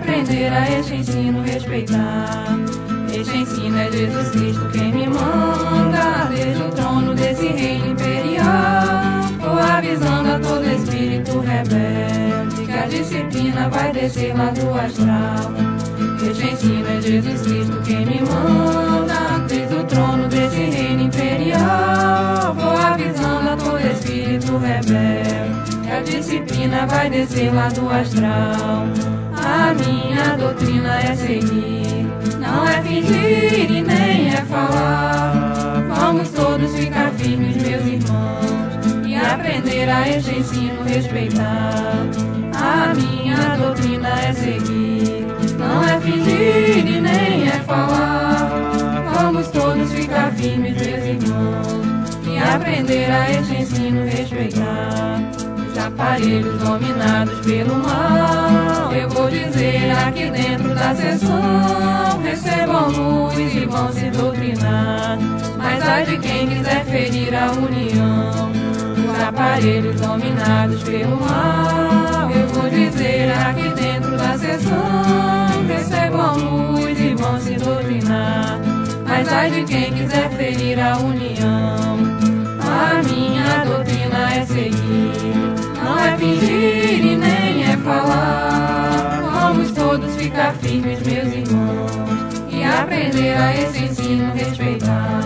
aprender a este ensino respeitar. Este ensino é Jesus Cristo quem me manda, desde o trono desse reino imperial, tô avisando a todo espírito rebelde que a disciplina vai descer lá do astral. Este ensino é Jesus Cristo quem me manda, desde o trono desse reino imperial, vou avisando a todo espírito rebelde que a disciplina vai descer lá do astral. A minha doutrina é seguir, não é fingir e nem é falar. Vamos todos ficar firmes, meus irmãos, e aprender a este ensino respeitar. A minha doutrina é seguir, não é fingir e nem é falar. Vamos todos ficar firmes, meus irmãos, e aprender a este ensino respeitar. Os aparelhos dominados pelo mal, eu vou dizer aqui dentro da sessão, recebam luz e vão se doutrinar, mas ai de quem quiser ferir a união. Os aparelhos dominados pelo mal, eu vou dizer aqui dentro da sessão, recebam luz e vão se doutrinar, mas ai de quem quiser ferir a união. A minha doutrina é seguir, não é fingir e nem é falar. Vamos todos ficar firmes, meus irmãos, e aprender a esse ensino respeitar.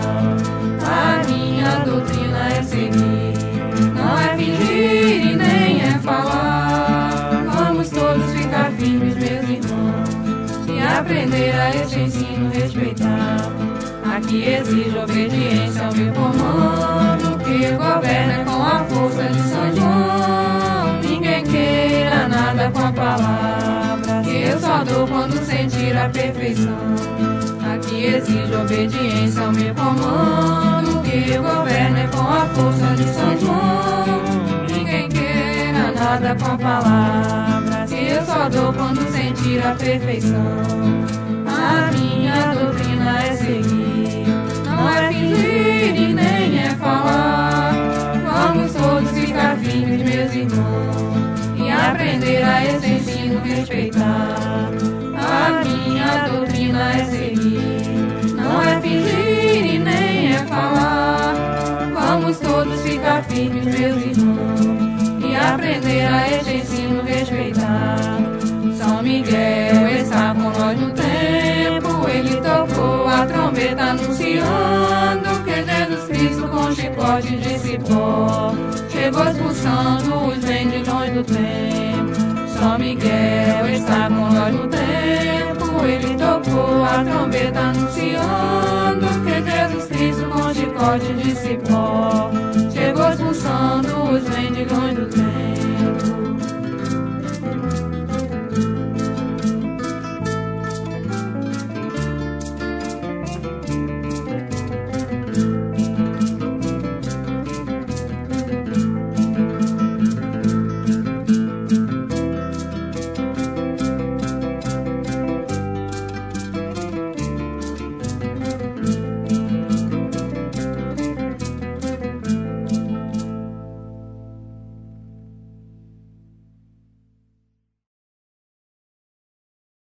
A minha doutrina é seguir, não é fingir e nem é falar. Vamos todos ficar firmes, meus irmãos, e aprender a este ensino respeitar. Aqui exige obediência ao meu comando, que governa com a força de São João. Ninguém queira nada com a palavra, que eu só dou quando sentir a perfeição. Aqui exige obediência ao meu comando, que governa com a força de São João. Ninguém queira nada com a palavra, que eu só dou quando sentir a perfeição. A minha doutrina é seguir, não é fingir e nem é falar. Vamos todos ficar firmes, meus irmãos, e aprender a esse ensino respeitar. A minha doutrina é seguir, não é fingir e nem é falar. Vamos todos ficar firmes, meus irmãos, e aprender a este ensino respeitar. São Miguel está com nós no tempo, ele tocou a trombeta anunciando que Jesus Cristo com chicote de cipó chegou expulsando os vendilhões do tempo. São Miguel está com nós no tempo, ele tocou a trombeta anunciando que Jesus Cristo com chicote de cipó chegou expulsando os vendilhões do tempo.